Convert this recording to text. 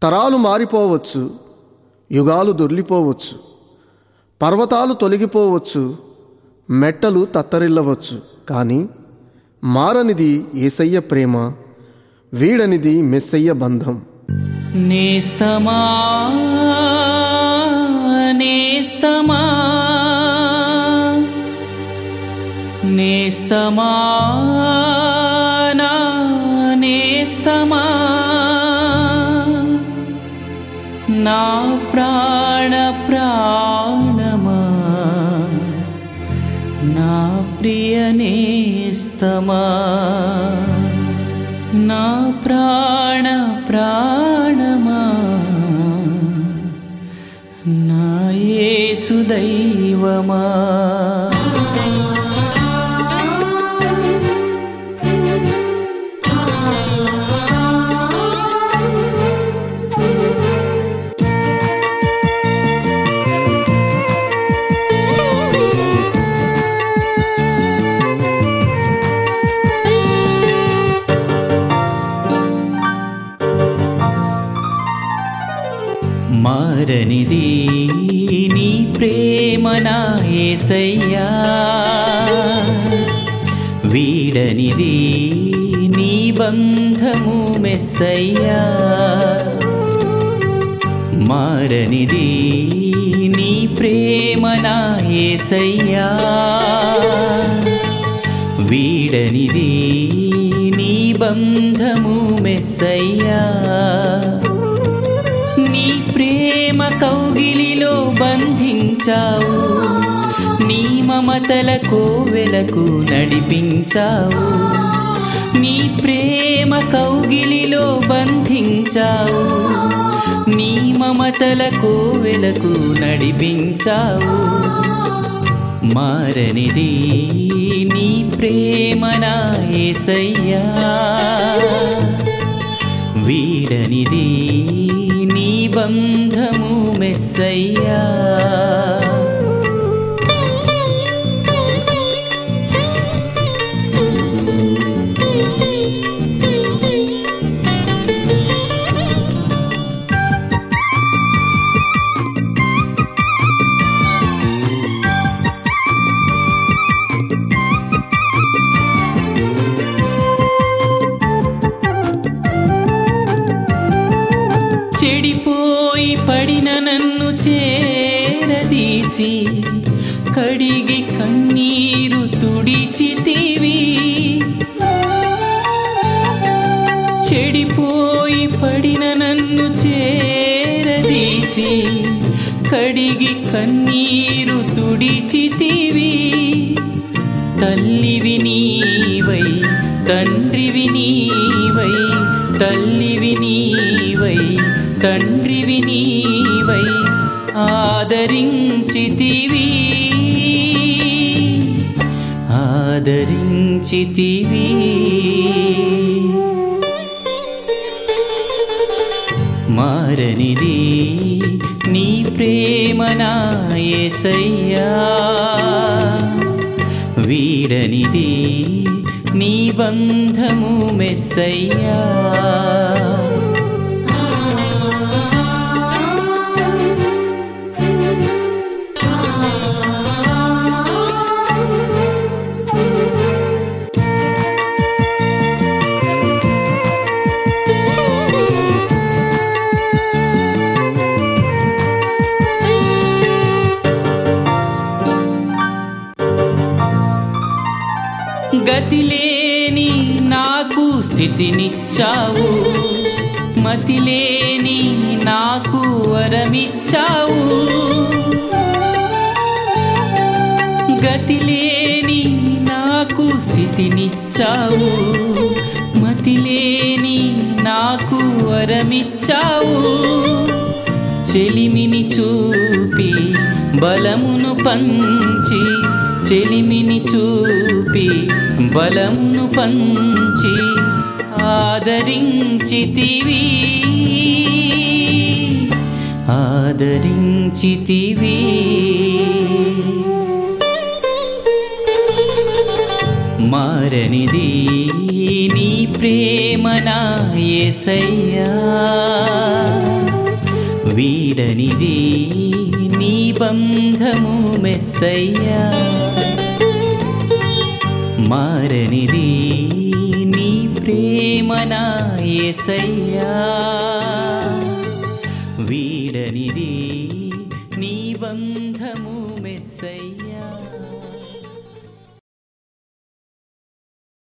తరాలు మారిపోవచ్చు, యుగాలు దొర్లిపోవచ్చు, పర్వతాలు తొలగిపోవచ్చు, మెట్టలు తత్తరిల్లవచ్చు, కానీ మారనిది యేసయ్య ప్రేమ, వీడనిది మెస్సయ్య బంధం. నేస్తమా నేస్తమా నేస్తమా నా నేస్తమా, నా ప్రాణ ప్రాణమా, నా ప్రియ నేస్తమా, నా ప్రాణ ప్రాణమా, నా యేసు దైవమా. మారనిది నీ ప్రేమ నా యేసయ్యా, వీడనిది నీ బంధము మెస్సయ్యా. మారనిది నీ ప్రేమ నా యేసయ్యా, వీడనిది నీ బంధము మెస్సయ్యా. నీ ప్రేమ కౌగిలిలో బంధించావు, నీ మమతల కోవెలకు నడిపించావు. నీ ప్రేమ కౌగిలిలో బంధించావు, నీ మమతల కోవెలకు నడిపించావు. మారనిది నీ ప్రేమ నా యేసయ్యా, వీడనిది నీ బంధము మెస్సయ్యా. చెడిపోయి పడిన నన్ను చేరదీసి, కడిగి కన్నీరు తుడిచితివి. చెడిపోయి పడిన నన్ను చేరదీసి, కడిగి కన్నీరు తుడిచితివి. తల్లివి నీవై తండ్రివి నీవై, తల్లివి నీవై తండ్రివి నీవై, ఆదరించితివి ఆదరించితివి. మారనిది నీ ప్రేమ నా యేసయ్యా, వీడనిది నీ బంధము మెస్సయ్యా. గతిలేని నాకు స్థితినిచ్చావు, మతిలేని నాకు వరమిచ్చావు. గతిలేని నాకు స్థితినిచ్చావు, మతిలేని నాకు వరమిచ్చావు. చెలిమిని చూపి బలమును పంచి, చెలిమిని చూపి బలమును పంచి, ఆదరించితివి ఆదరించితివి. మారనిది నీ ప్రేమ నా యేసయ్యా, వీడనిది నీ బంధము మెస్సయ్యా, మారనిది నీ ప్రేమ నా యేసయ్యా, వీడనిది నీ బంధము మెస్సయ్యా.